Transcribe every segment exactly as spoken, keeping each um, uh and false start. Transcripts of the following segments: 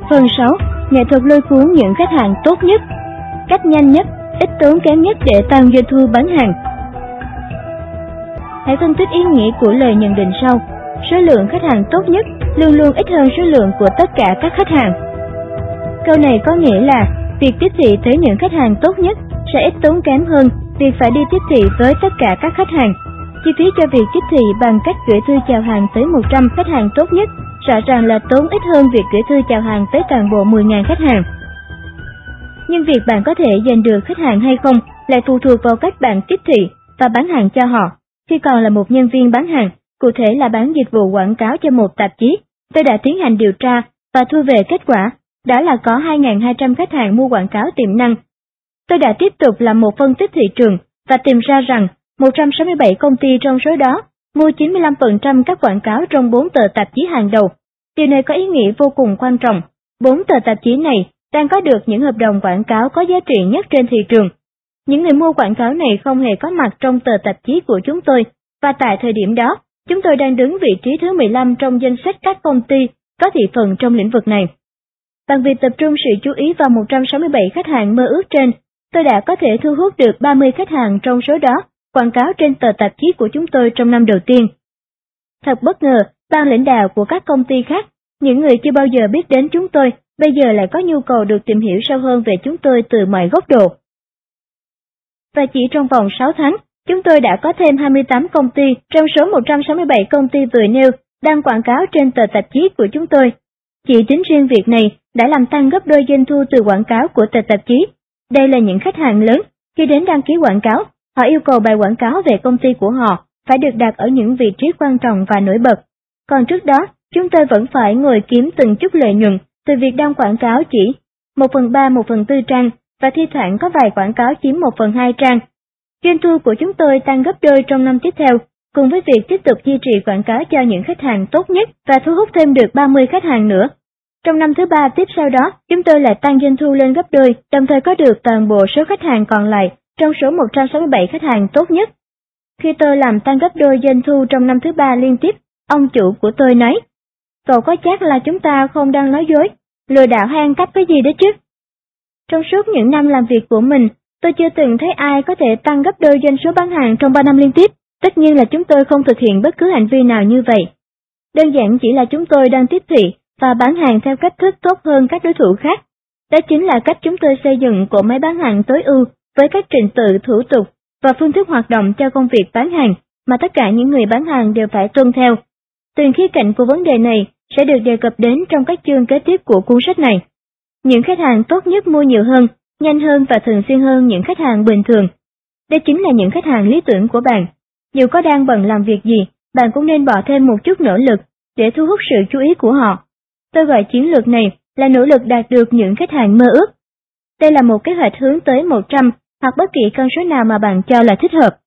Phần sáu. Nghệ thuật lôi cuốn những khách hàng tốt nhất. Cách nhanh nhất, ít tốn kém nhất để tăng doanh thu bán hàng. Hãy phân tích ý nghĩa của lời nhận định sau. Số lượng khách hàng tốt nhất luôn luôn ít hơn số lượng của tất cả các khách hàng. Câu này có nghĩa là việc tiếp thị tới những khách hàng tốt nhất sẽ ít tốn kém hơn việc phải đi tiếp thị với tất cả các khách hàng. Chi phí cho việc tiếp thị bằng cách gửi thư chào hàng tới một trăm khách hàng tốt nhất rõ ràng là tốn ít hơn việc gửi thư chào hàng tới toàn bộ mười nghìn khách hàng. Nhưng việc bạn có thể giành được khách hàng hay không lại phụ thuộc vào cách bạn tiếp thị và bán hàng cho họ. Khi còn là một nhân viên bán hàng, cụ thể là bán dịch vụ quảng cáo cho một tạp chí, tôi đã tiến hành điều tra và thu về kết quả, đó là có hai nghìn hai trăm khách hàng mua quảng cáo tiềm năng. Tôi đã tiếp tục làm một phân tích thị trường và tìm ra rằng một trăm sáu mươi bảy công ty trong số đó mua chín mươi lăm phần trăm các quảng cáo trong bốn tờ tạp chí hàng đầu. Điều này có ý nghĩa vô cùng quan trọng. Bốn tờ tạp chí này đang có được những hợp đồng quảng cáo có giá trị nhất trên thị trường. Những người mua quảng cáo này không hề có mặt trong tờ tạp chí của chúng tôi, và tại thời điểm đó, chúng tôi đang đứng vị trí thứ mười lăm trong danh sách các công ty có thị phần trong lĩnh vực này. Bằng việc tập trung sự chú ý vào một trăm sáu mươi bảy khách hàng mơ ước trên, tôi đã có thể thu hút được ba mươi khách hàng trong số đó quảng cáo trên tờ tạp chí của chúng tôi trong năm đầu tiên. Thật bất ngờ, ban lãnh đạo của các công ty khác, những người chưa bao giờ biết đến chúng tôi, bây giờ lại có nhu cầu được tìm hiểu sâu hơn về chúng tôi từ mọi góc độ. Và chỉ trong vòng sáu tháng, chúng tôi đã có thêm hai mươi tám công ty trong số một trăm sáu mươi bảy công ty vừa nêu đăng quảng cáo trên tờ tạp chí của chúng tôi. Chỉ tính riêng việc này đã làm tăng gấp đôi doanh thu từ quảng cáo của tờ tạp chí. Đây là những khách hàng lớn, khi đến đăng ký quảng cáo, họ yêu cầu bài quảng cáo về công ty của họ phải được đặt ở những vị trí quan trọng và nổi bật. Còn trước đó, chúng tôi vẫn phải ngồi kiếm từng chút lợi nhuận từ việc đăng quảng cáo chỉ một phần ba, một phần tư trang, và thi thoảng có vài quảng cáo chiếm một phần hai trang. Doanh thu của chúng tôi tăng gấp đôi trong năm tiếp theo, cùng với việc tiếp tục duy trì quảng cáo cho những khách hàng tốt nhất và thu hút thêm được ba mươi khách hàng nữa. Trong năm thứ ba tiếp sau đó, chúng tôi lại tăng doanh thu lên gấp đôi, đồng thời có được toàn bộ số khách hàng còn lại trong số một trăm sáu mươi bảy khách hàng tốt nhất. Khi tôi làm tăng gấp đôi doanh thu trong năm thứ ba liên tiếp, ông chủ của tôi nói, cậu có chắc là chúng ta không đang nói dối, lừa đảo hay ăn cắp cái gì đấy chứ? Trong suốt những năm làm việc của mình, tôi chưa từng thấy ai có thể tăng gấp đôi doanh số bán hàng trong ba năm liên tiếp. Tất nhiên là chúng tôi không thực hiện bất cứ hành vi nào như vậy. Đơn giản chỉ là chúng tôi đang tiếp thị và bán hàng theo cách thức tốt hơn các đối thủ khác. Đó chính là cách chúng tôi xây dựng cỗ máy bán hàng tối ưu với các trình tự, thủ tục và phương thức hoạt động cho công việc bán hàng mà tất cả những người bán hàng đều phải tuân theo. Từng khía cạnh của vấn đề này sẽ được đề cập đến trong các chương kế tiếp của cuốn sách này. Những khách hàng tốt nhất mua nhiều hơn, nhanh hơn và thường xuyên hơn những khách hàng bình thường. Đây chính là những khách hàng lý tưởng của bạn. Dù có đang bận làm việc gì, bạn cũng nên bỏ thêm một chút nỗ lực để thu hút sự chú ý của họ. Tôi gọi chiến lược này là nỗ lực đạt được những khách hàng mơ ước. Đây là một kế hoạch hướng tới một trăm hoặc bất kỳ con số nào mà bạn cho là thích hợp.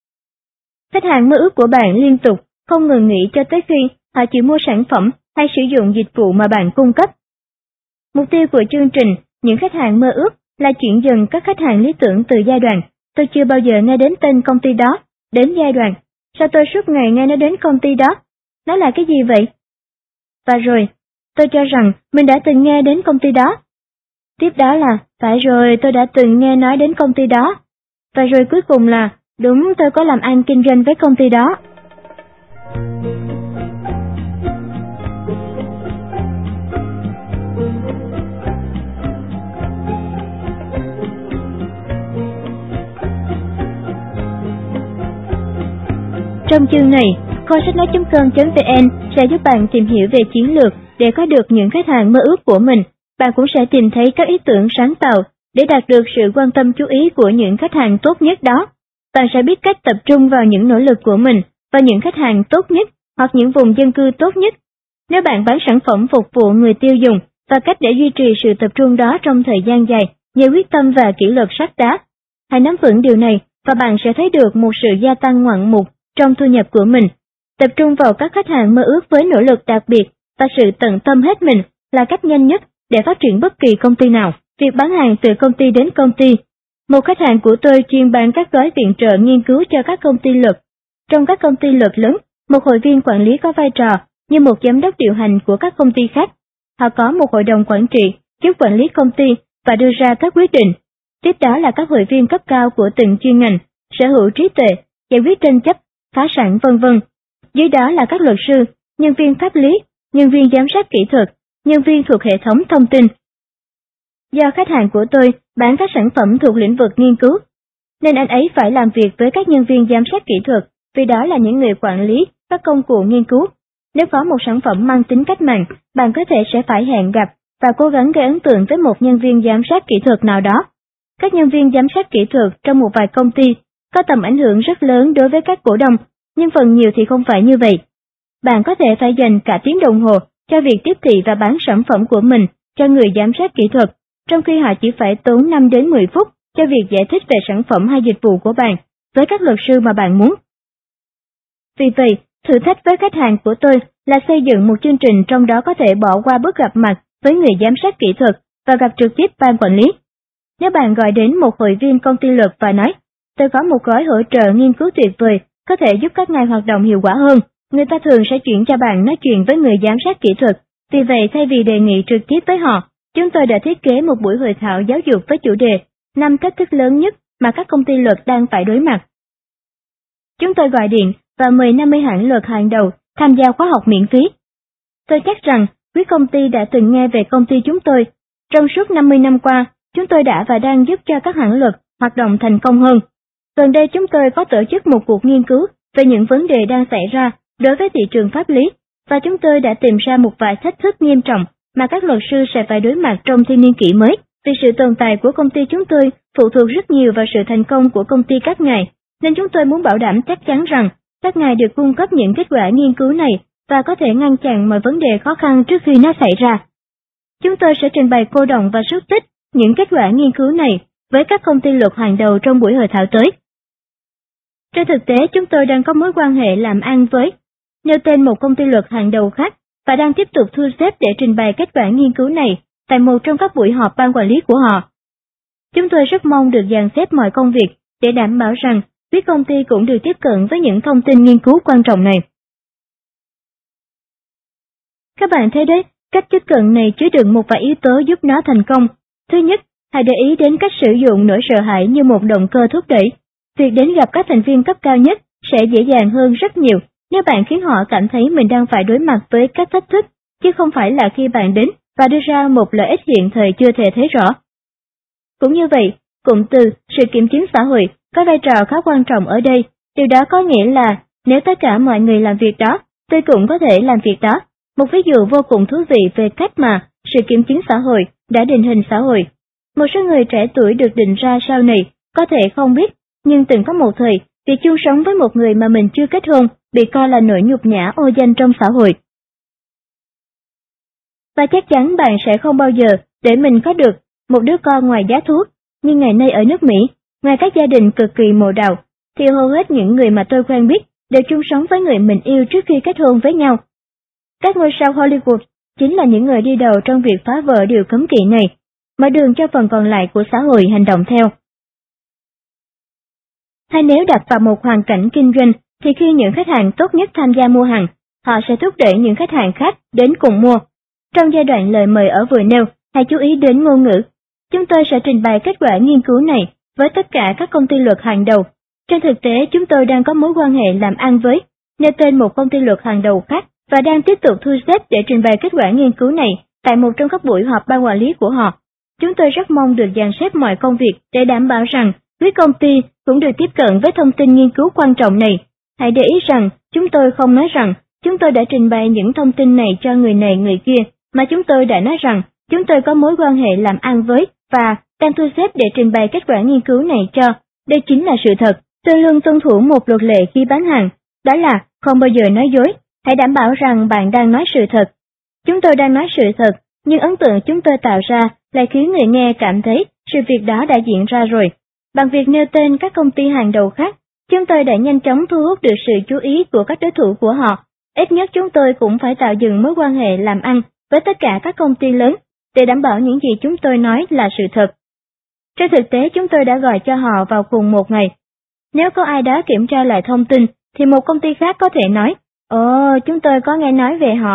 Khách hàng mơ ước của bạn liên tục, không ngừng nghỉ cho tới khi họ chịu mua sản phẩm hay sử dụng dịch vụ mà bạn cung cấp. Mục tiêu của chương trình Những khách hàng mơ ước là chuyển dần các khách hàng lý tưởng từ giai đoạn tôi chưa bao giờ nghe đến tên công ty đó đến giai đoạn sao tôi suốt ngày nghe nói đến công ty đó, nó là cái gì vậy? Và rồi, tôi cho rằng mình đã từng nghe đến công ty đó. Tiếp đó là, phải rồi, tôi đã từng nghe nói đến công ty đó. Và rồi cuối cùng là, đúng, tôi có làm ăn kinh doanh với công ty đó. Trong chương này, kho sách nói chấm com chấm vn sẽ giúp bạn tìm hiểu về chiến lược để có được những khách hàng mơ ước của mình. Bạn cũng sẽ tìm thấy các ý tưởng sáng tạo để đạt được sự quan tâm chú ý của những khách hàng tốt nhất đó. Bạn sẽ biết cách tập trung vào những nỗ lực của mình và những khách hàng tốt nhất hoặc những vùng dân cư tốt nhất. Nếu bạn bán sản phẩm phục vụ người tiêu dùng và cách để duy trì sự tập trung đó trong thời gian dài nhờ quyết tâm và kỷ luật sắt đá. Hãy nắm vững điều này và bạn sẽ thấy được một sự gia tăng ngoạn mục trong thu nhập của mình. Tập trung vào các khách hàng mơ ước với nỗ lực đặc biệt và sự tận tâm hết mình là cách nhanh nhất để phát triển bất kỳ công ty nào. Việc bán hàng từ công ty đến công ty. Một khách hàng của tôi chuyên bán các gói viện trợ nghiên cứu cho các công ty luật. Trong các công ty luật lớn, một hội viên quản lý có vai trò như một giám đốc điều hành của các công ty khác. họ có một hội đồng quản trị giúp quản lý công ty và đưa ra các quyết định. Tiếp đó là các hội viên cấp cao của từng chuyên ngành, sở hữu trí tuệ, giải quyết tranh chấp, phá sản vân vân. Dưới đó là các luật sư, nhân viên pháp lý, nhân viên giám sát kỹ thuật, nhân viên thuộc hệ thống thông tin. Do khách hàng của tôi bán các sản phẩm thuộc lĩnh vực nghiên cứu, nên anh ấy phải làm việc với các nhân viên giám sát kỹ thuật, vì đó là những người quản lý các công cụ nghiên cứu. Nếu có một sản phẩm mang tính cách mạng, bạn có thể sẽ phải hẹn gặp và cố gắng gây ấn tượng với một nhân viên giám sát kỹ thuật nào đó. Các nhân viên giám sát kỹ thuật trong một vài công ty có tầm ảnh hưởng rất lớn đối với các cổ đông, nhưng phần nhiều thì không phải như vậy. Bạn có thể phải dành cả tiếng đồng hồ cho việc tiếp thị và bán sản phẩm của mình cho người giám sát kỹ thuật, trong khi họ chỉ phải tốn năm đến mười phút cho việc giải thích về sản phẩm hay dịch vụ của bạn với các luật sư mà bạn muốn. Vì vậy, thử thách với khách hàng của tôi là xây dựng một chương trình trong đó có thể bỏ qua bước gặp mặt với người giám sát kỹ thuật và gặp trực tiếp ban quản lý. Nếu bạn gọi đến một hội viên công ty luật và nói, tôi có một gói hỗ trợ nghiên cứu tuyệt vời có thể giúp các ngài hoạt động hiệu quả hơn, người ta thường sẽ chuyển cho bạn nói chuyện với người giám sát kỹ thuật. Vì vậy, thay vì đề nghị trực tiếp với họ, chúng tôi đã thiết kế một buổi hội thảo giáo dục với chủ đề năm thách thức lớn nhất mà các công ty luật đang phải đối mặt. Chúng tôi gọi điện và mời năm mươi hãng luật hàng đầu tham gia khóa học miễn phí. Tôi chắc rằng quý công ty đã từng nghe về công ty chúng tôi. Trong suốt năm mươi năm qua, chúng tôi đã và đang giúp cho các hãng luật hoạt động thành công hơn. Gần đây chúng tôi có tổ chức một cuộc nghiên cứu về những vấn đề đang xảy ra đối với thị trường pháp lý, và chúng tôi đã tìm ra một vài thách thức nghiêm trọng mà các luật sư sẽ phải đối mặt trong thiên niên kỷ mới. Vì sự tồn tại của công ty chúng tôi phụ thuộc rất nhiều vào sự thành công của công ty các ngài, nên chúng tôi muốn bảo đảm chắc chắn rằng các ngài được cung cấp những kết quả nghiên cứu này và có thể ngăn chặn mọi vấn đề khó khăn trước khi nó xảy ra. Chúng tôi sẽ trình bày cô đọng và xúc tích những kết quả nghiên cứu này với các công ty luật hàng đầu trong buổi hội thảo tới. Trên thực tế, chúng tôi đang có mối quan hệ làm ăn với nêu tên một công ty luật hàng đầu khác và đang tiếp tục thu xếp để trình bày kết quả nghiên cứu này tại một trong các buổi họp ban quản lý của họ. Chúng tôi rất mong được dàn xếp mọi công việc để đảm bảo rằng quý công ty cũng được tiếp cận với những thông tin nghiên cứu quan trọng này. Các bạn thấy đấy, cách tiếp cận này chứa đựng một vài yếu tố giúp nó thành công. Thứ nhất, hãy để ý đến cách sử dụng nỗi sợ hãi như một động cơ thúc đẩy. Việc đến gặp các thành viên cấp cao nhất sẽ dễ dàng hơn rất nhiều nếu bạn khiến họ cảm thấy mình đang phải đối mặt với các thách thức, chứ không phải là khi bạn đến và đưa ra một lợi ích hiện thời chưa thể thấy rõ. Cũng như vậy, cụm từ sự kiểm chứng xã hội có vai trò khá quan trọng ở đây. Điều đó có nghĩa là nếu tất cả mọi người làm việc đó, tôi cũng có thể làm việc đó. Một ví dụ vô cùng thú vị về cách mà sự kiểm chứng xã hội đã định hình xã hội. Một số người trẻ tuổi được định ra sau này có thể không biết, nhưng từng có một thời, việc chung sống với một người mà mình chưa kết hôn bị coi là nỗi nhục nhã ô danh trong xã hội. Và chắc chắn bạn sẽ không bao giờ để mình có được một đứa con ngoài giá thuốc, nhưng ngày nay ở nước Mỹ, ngoài các gia đình cực kỳ mồ đào, thì hầu hết những người mà tôi quen biết đều chung sống với người mình yêu trước khi kết hôn với nhau. Các ngôi sao Hollywood chính là những người đi đầu trong việc phá vỡ điều cấm kỵ này, mở đường cho phần còn lại của xã hội hành động theo. Hay nếu đặt vào một hoàn cảnh kinh doanh, thì khi những khách hàng tốt nhất tham gia mua hàng, họ sẽ thúc đẩy những khách hàng khác đến cùng mua. Trong giai đoạn lời mời ở vừa nêu, hãy chú ý đến ngôn ngữ. Chúng tôi sẽ trình bày kết quả nghiên cứu này với tất cả các công ty luật hàng đầu. Trên thực tế, chúng tôi đang có mối quan hệ làm ăn với nêu tên một công ty luật hàng đầu khác và đang tiếp tục thu xếp để trình bày kết quả nghiên cứu này tại một trong các buổi họp ban quản lý của họ. Chúng tôi rất mong được dàn xếp mọi công việc để đảm bảo rằng quý công ty cũng được tiếp cận với thông tin nghiên cứu quan trọng này. Hãy để ý rằng chúng tôi không nói rằng chúng tôi đã trình bày những thông tin này cho người này người kia, mà chúng tôi đã nói rằng chúng tôi có mối quan hệ làm ăn với và đang thu xếp để trình bày kết quả nghiên cứu này cho. Đây chính là sự thật. Tôi luôn tuân thủ một luật lệ khi bán hàng, đó là không bao giờ nói dối. Hãy đảm bảo rằng bạn đang nói sự thật. Chúng tôi đang nói sự thật, nhưng ấn tượng chúng tôi tạo ra lại khiến người nghe cảm thấy sự việc đó đã diễn ra rồi. Bằng việc nêu tên các công ty hàng đầu khác, chúng tôi đã nhanh chóng thu hút được sự chú ý của các đối thủ của họ. Ít nhất chúng tôi cũng phải tạo dựng mối quan hệ làm ăn với tất cả các công ty lớn để đảm bảo những gì chúng tôi nói là sự thật. Trên thực tế, chúng tôi đã gọi cho họ vào cùng một ngày. Nếu có ai đó kiểm tra lại thông tin, thì một công ty khác có thể nói, ồ, chúng tôi có nghe nói về họ.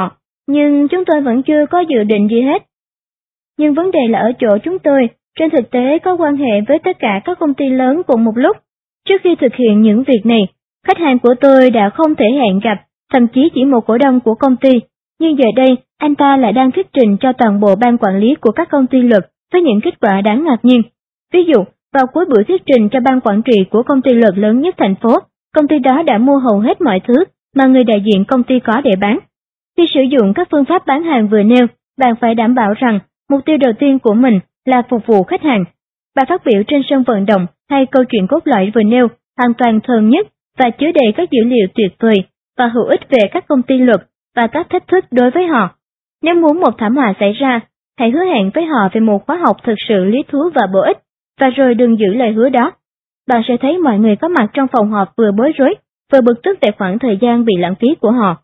nhưng chúng tôi vẫn chưa có dự định gì hết. Nhưng vấn đề là ở chỗ chúng tôi, trên thực tế có quan hệ với tất cả các công ty lớn cùng một lúc. Trước khi thực hiện những việc này, khách hàng của tôi đã không thể hẹn gặp, thậm chí chỉ một cổ đông của công ty. Nhưng giờ đây, anh ta lại đang thuyết trình cho toàn bộ ban quản lý của các công ty luật với những kết quả đáng ngạc nhiên. Ví dụ, vào cuối buổi thuyết trình cho ban quản trị của công ty luật lớn nhất thành phố, công ty đó đã mua hầu hết mọi thứ mà người đại diện công ty có để bán. Khi sử dụng các phương pháp bán hàng vừa nêu, bạn phải đảm bảo rằng mục tiêu đầu tiên của mình là phục vụ khách hàng. Bài phát biểu trên sân vận động hay câu chuyện cốt lõi vừa nêu hoàn toàn thuần nhất và chứa đầy các dữ liệu tuyệt vời và hữu ích về các công ty luật và các thách thức đối với họ. Nếu muốn một thảm họa xảy ra, hãy hứa hẹn với họ về một khóa học thực sự lý thú và bổ ích, và rồi đừng giữ lời hứa đó. Bạn sẽ thấy mọi người có mặt trong phòng họp vừa bối rối, vừa bực tức về khoảng thời gian bị lãng phí của họ.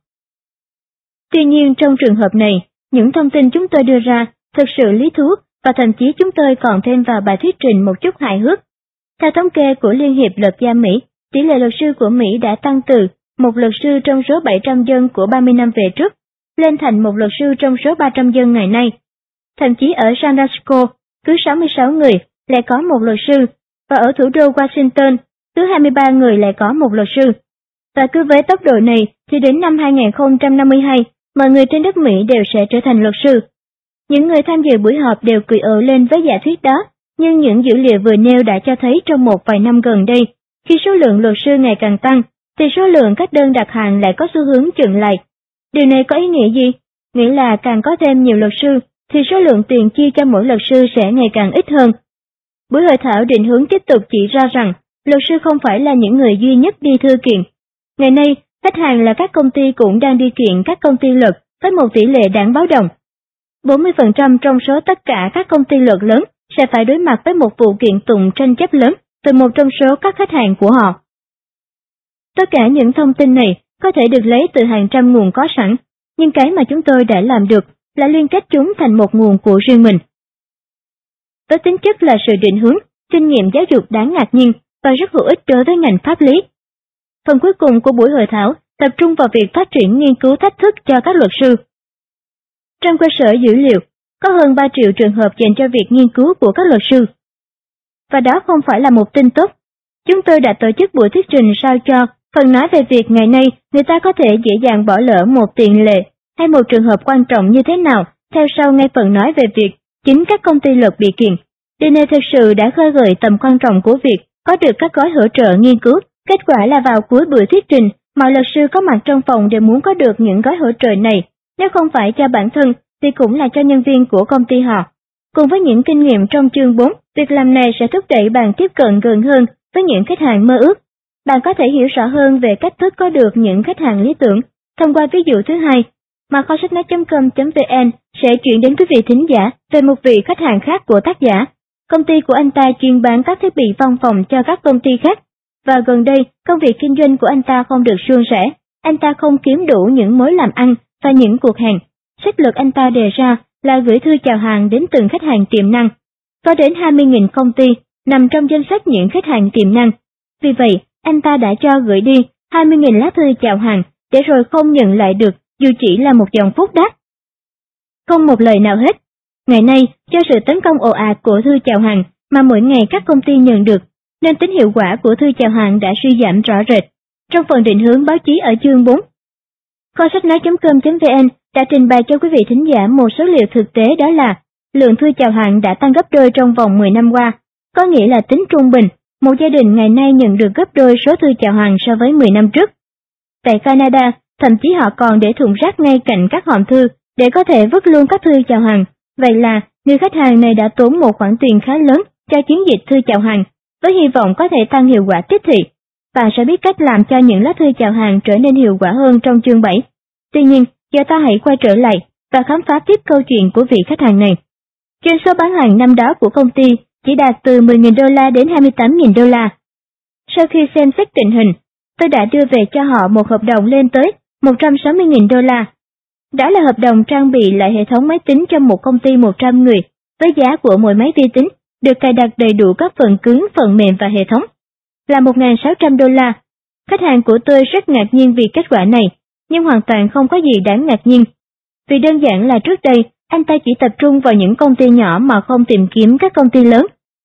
Tuy nhiên trong trường hợp này, những thông tin chúng tôi đưa ra thực sự lý thú và thậm chí chúng tôi còn thêm vào bài thuyết trình một chút hài hước. Theo thống kê của Liên hiệp Luật gia Mỹ, tỷ lệ luật sư của Mỹ đã tăng từ một luật sư trong số bảy trăm dân của ba mươi năm về trước, lên thành một luật sư trong số ba trăm dân ngày nay. Thậm chí ở San Francisco, cứ sáu mươi sáu người lại có một luật sư, và ở thủ đô Washington, cứ hai mươi ba người lại có một luật sư. Và cứ với tốc độ này thì đến năm hai nghìn không trăm năm mươi hai, mọi người trên đất Mỹ đều sẽ trở thành luật sư. Những người tham dự buổi họp đều cười ồ lên với giả thuyết đó, nhưng những dữ liệu vừa nêu đã cho thấy trong một vài năm gần đây, khi số lượng luật sư ngày càng tăng, thì số lượng các đơn đặt hàng lại có xu hướng chững lại. Điều này có ý nghĩa gì? Nghĩa là càng có thêm nhiều luật sư, thì số lượng tiền chi cho mỗi luật sư sẽ ngày càng ít hơn. Buổi hội thảo định hướng tiếp tục chỉ ra rằng, luật sư không phải là những người duy nhất đi thư kiện. Ngày nay, khách hàng là các công ty cũng đang đi kiện các công ty luật với một tỷ lệ đáng báo động. bốn mươi phần trăm trong số tất cả các công ty luật lớn sẽ phải đối mặt với một vụ kiện tụng tranh chấp lớn từ một trong số các khách hàng của họ. Tất cả những thông tin này có thể được lấy từ hàng trăm nguồn có sẵn, nhưng cái mà chúng tôi đã làm được là liên kết chúng thành một nguồn của riêng mình. Với tính chất là sự định hướng, kinh nghiệm giáo dục đáng ngạc nhiên và rất hữu ích đối với ngành pháp lý. Phần cuối cùng của buổi hội thảo tập trung vào việc phát triển nghiên cứu thách thức cho các luật sư. Trong cơ sở dữ liệu, có hơn ba triệu trường hợp dành cho việc nghiên cứu của các luật sư. Và đó không phải là một tin tốt. Chúng tôi đã tổ chức buổi thuyết trình sao cho phần nói về việc ngày nay người ta có thể dễ dàng bỏ lỡ một tiền lệ hay một trường hợp quan trọng như thế nào theo sau ngay phần nói về việc chính các công ty luật bị kiện. Điều này thực sự đã khơi gợi tầm quan trọng của việc có được các gói hỗ trợ nghiên cứu. Kết quả là vào cuối buổi thuyết trình, mọi luật sư có mặt trong phòng đều muốn có được những gói hỗ trợ này, nếu không phải cho bản thân thì cũng là cho nhân viên của công ty họ. Cùng với những kinh nghiệm trong chương bốn, việc làm này sẽ thúc đẩy bạn tiếp cận gần hơn với những khách hàng mơ ước. Bạn có thể hiểu rõ hơn về cách thức có được những khách hàng lý tưởng thông qua ví dụ thứ hai mà kho sách nói com vn sẽ chuyển đến quý vị thính giả về một vị khách hàng khác của tác giả. Công ty của anh ta chuyên bán các thiết bị văn phòng cho các công ty khác, và gần đây công việc kinh doanh của anh ta không được suôn sẻ. Anh ta không kiếm đủ những mối làm ăn và những cuộc hẹn. Sách lược anh ta đề ra là gửi thư chào hàng đến từng khách hàng tiềm năng. Có đến hai mươi nghìn công ty nằm trong danh sách những khách hàng tiềm năng. Vì vậy, anh ta đã cho gửi đi hai mươi nghìn lá thư chào hàng để rồi không nhận lại được dù chỉ là một dòng phút đáp. Không một lời nào hết. Ngày nay, do sự tấn công ồ ạt của thư chào hàng mà mỗi ngày các công ty nhận được, nên tính hiệu quả của thư chào hàng đã suy giảm rõ rệt. Trong phần định hướng báo chí ở chương bốn, kho sách nói com vn đã trình bày cho quý vị thính giả một số liệu thực tế, đó là lượng thư chào hàng đã tăng gấp đôi trong vòng mười năm qua, có nghĩa là tính trung bình, một gia đình ngày nay nhận được gấp đôi số thư chào hàng so với mười năm trước. Tại Canada, thậm chí họ còn để thùng rác ngay cạnh các hòm thư để có thể vứt luôn các thư chào hàng. Vậy là người khách hàng này đã tốn một khoản tiền khá lớn cho chiến dịch thư chào hàng, với hy vọng có thể tăng hiệu quả tiếp thị. Bạn sẽ biết cách làm cho những lá thư chào hàng trở nên hiệu quả hơn trong chương bảy. Tuy nhiên, giờ ta hãy quay trở lại và khám phá tiếp câu chuyện của vị khách hàng này. Doanh số bán hàng năm đó của công ty chỉ đạt từ mười nghìn đô la đến hai mươi tám nghìn đô la. Sau khi xem xét tình hình, tôi đã đưa về cho họ một hợp đồng lên tới một trăm sáu mươi nghìn đô la. Đó là hợp đồng trang bị lại hệ thống máy tính cho một công ty một trăm người, với giá của mỗi máy vi tính được cài đặt đầy đủ các phần cứng, phần mềm và hệ thống là một nghìn sáu trăm đô la. Khách hàng của tôi rất ngạc nhiên vì kết quả này, nhưng hoàn toàn không có gì đáng ngạc nhiên. Vì đơn giản là trước đây, anh ta chỉ tập trung vào những công ty nhỏ mà không tìm kiếm các công ty lớn.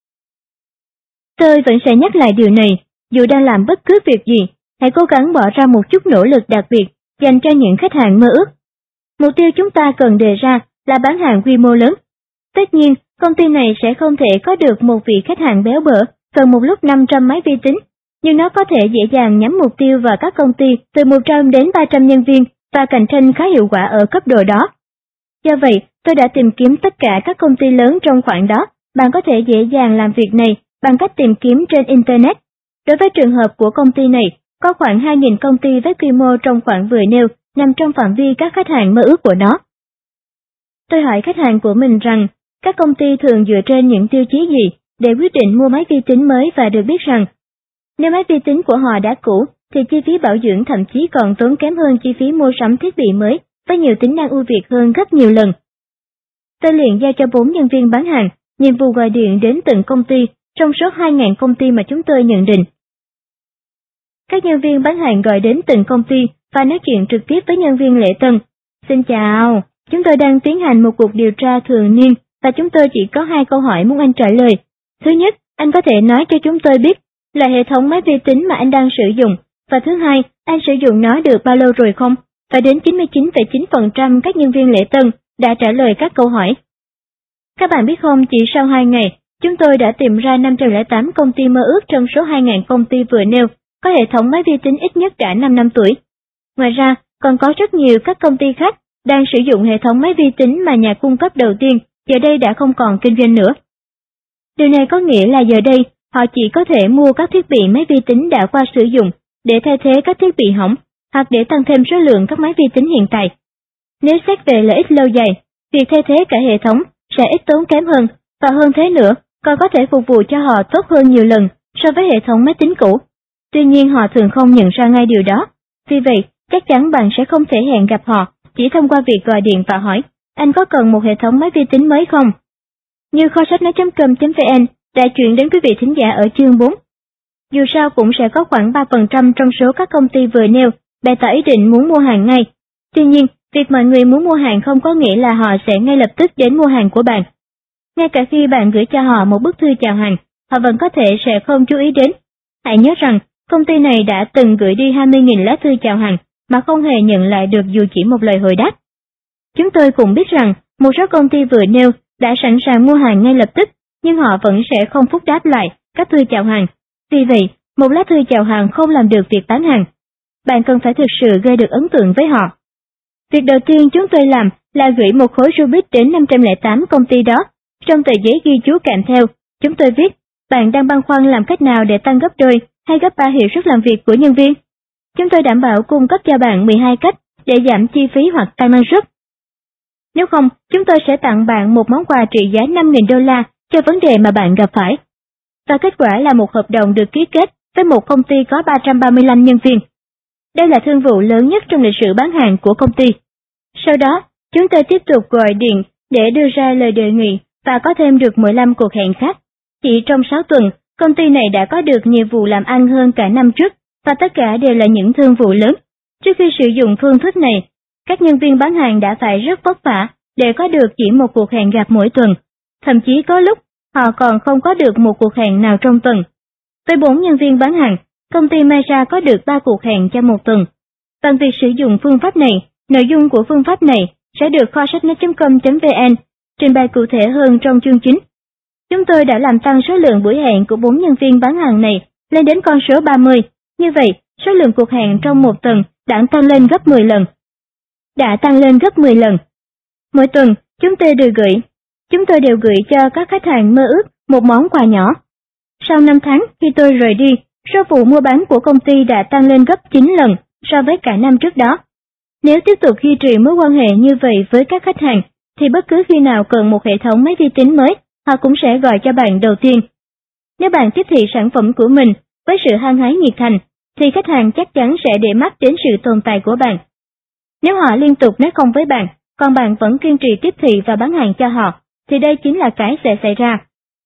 Tôi vẫn sẽ nhắc lại điều này, dù đang làm bất cứ việc gì, hãy cố gắng bỏ ra một chút nỗ lực đặc biệt dành cho những khách hàng mơ ước. Mục tiêu chúng ta cần đề ra là bán hàng quy mô lớn. Tất nhiên, công ty này sẽ không thể có được một vị khách hàng béo bở cần một lúc năm trăm máy vi tính, nhưng nó có thể dễ dàng nhắm mục tiêu vào các công ty từ một trăm đến ba trăm nhân viên và cạnh tranh khá hiệu quả ở cấp độ đó. Do vậy, tôi đã tìm kiếm tất cả các công ty lớn trong khoảng đó. Bạn có thể dễ dàng làm việc này bằng cách tìm kiếm trên Internet. Đối với trường hợp của công ty này, có khoảng hai nghìn công ty với quy mô trong khoảng vừa nêu nằm trong phạm vi các khách hàng mơ ước của nó. Tôi hỏi khách hàng của mình rằng, các công ty thường dựa trên những tiêu chí gì để quyết định mua máy vi tính mới, và được biết rằng, nếu máy vi tính của họ đã cũ, thì chi phí bảo dưỡng thậm chí còn tốn kém hơn chi phí mua sắm thiết bị mới với nhiều tính năng ưu việt hơn gấp nhiều lần. Tôi liền giao cho bốn nhân viên bán hàng nhiệm vụ gọi điện đến từng công ty trong số hai nghìn công ty mà chúng tôi nhận định. Các nhân viên bán hàng gọi đến từng công ty và nói chuyện trực tiếp với nhân viên lễ tân. Xin chào, chúng tôi đang tiến hành một cuộc điều tra thường niên và chúng tôi chỉ có hai câu hỏi muốn anh trả lời. Thứ nhất, anh có thể nói cho chúng tôi biết là hệ thống máy vi tính mà anh đang sử dụng, và thứ hai, anh sử dụng nó được bao lâu rồi không? Và đến chín mươi chín phẩy chín phần trăm các nhân viên lễ tân đã trả lời các câu hỏi. Các bạn biết không, chỉ sau hai ngày, chúng tôi đã tìm ra năm trăm lẻ tám công ty mơ ước trong số hai nghìn công ty vừa nêu có hệ thống máy vi tính ít nhất đã năm năm tuổi. Ngoài ra, còn có rất nhiều các công ty khác đang sử dụng hệ thống máy vi tính mà nhà cung cấp đầu tiên giờ đây đã không còn kinh doanh nữa. Điều này có nghĩa là giờ đây, họ chỉ có thể mua các thiết bị máy vi tính đã qua sử dụng để thay thế các thiết bị hỏng, hoặc để tăng thêm số lượng các máy vi tính hiện tại. Nếu xét về lợi ích lâu dài, việc thay thế cả hệ thống sẽ ít tốn kém hơn, và hơn thế nữa, còn có thể phục vụ cho họ tốt hơn nhiều lần so với hệ thống máy tính cũ. Tuy nhiên họ thường không nhận ra ngay điều đó. Vì vậy, chắc chắn bạn sẽ không thể hẹn gặp họ chỉ thông qua việc gọi điện và hỏi, anh có cần một hệ thống máy vi tính mới không? Như kho sách nói chấm com chấm vn đã chuyển đến quý vị thính giả ở chương bốn. Dù sao cũng sẽ có khoảng ba phần trăm trong số các công ty vừa nêu bày tỏ ý định muốn mua hàng ngay. Tuy nhiên, việc mọi người muốn mua hàng không có nghĩa là họ sẽ ngay lập tức đến mua hàng của bạn. Ngay cả khi bạn gửi cho họ một bức thư chào hàng, họ vẫn có thể sẽ không chú ý đến. Hãy nhớ rằng, công ty này đã từng gửi đi hai mươi nghìn lá thư chào hàng mà không hề nhận lại được dù chỉ một lời hồi đáp. Chúng tôi cũng biết rằng, một số công ty vừa nêu đã sẵn sàng mua hàng ngay lập tức, nhưng họ vẫn sẽ không phúc đáp lại các thư chào hàng. Vì vậy, một lá thư chào hàng không làm được việc bán hàng. Bạn cần phải thực sự gây được ấn tượng với họ. Việc đầu tiên chúng tôi làm là gửi một khối Rubik đến năm trăm lẻ tám công ty đó. Trong tờ giấy ghi chú kèm theo, chúng tôi viết, bạn đang băn khoăn làm cách nào để tăng gấp đôi hay gấp ba hiệu suất làm việc của nhân viên. Chúng tôi đảm bảo cung cấp cho bạn mười hai cách để giảm chi phí hoặc tăng năng suất. Nếu không, chúng tôi sẽ tặng bạn một món quà trị giá năm nghìn đô la cho vấn đề mà bạn gặp phải. Và kết quả là một hợp đồng được ký kết với một công ty có ba trăm ba mươi lăm nhân viên. Đây là thương vụ lớn nhất trong lịch sử bán hàng của công ty. Sau đó, chúng tôi tiếp tục gọi điện để đưa ra lời đề nghị và có thêm được mười lăm cuộc hẹn khác. Chỉ trong sáu tuần, công ty này đã có được nhiều vụ làm ăn hơn cả năm trước, và tất cả đều là những thương vụ lớn. Trước khi sử dụng phương thức này, các nhân viên bán hàng đã phải rất vất vả để có được chỉ một cuộc hẹn gặp mỗi tuần. Thậm chí có lúc, họ còn không có được một cuộc hẹn nào trong tuần. Với bốn nhân viên bán hàng, công ty Mesa có được ba cuộc hẹn cho một tuần. Bằng việc sử dụng phương pháp này, nội dung của phương pháp này sẽ được kho sách nói chấm com chấm vn trình bày cụ thể hơn trong chương chính. Chúng tôi đã làm tăng số lượng buổi hẹn của bốn nhân viên bán hàng này lên đến con số ba mươi. Như vậy, số lượng cuộc hẹn trong một tuần đã tăng lên gấp mười lần. Đã tăng lên gấp mười lần. Mỗi tuần, chúng tôi đều gửi. Chúng tôi đều gửi cho các khách hàng mơ ước một món quà nhỏ. Sau năm tháng khi tôi rời đi, số vụ mua bán của công ty đã tăng lên gấp chín lần so với cả năm trước đó. Nếu tiếp tục duy trì mối quan hệ như vậy với các khách hàng, thì bất cứ khi nào cần một hệ thống máy vi tính mới, họ cũng sẽ gọi cho bạn đầu tiên. Nếu bạn tiếp thị sản phẩm của mình với sự hăng hái nhiệt thành, thì khách hàng chắc chắn sẽ để mắt đến sự tồn tại của bạn. Nếu họ liên tục nói không với bạn, còn bạn vẫn kiên trì tiếp thị và bán hàng cho họ, thì đây chính là cái sẽ xảy ra.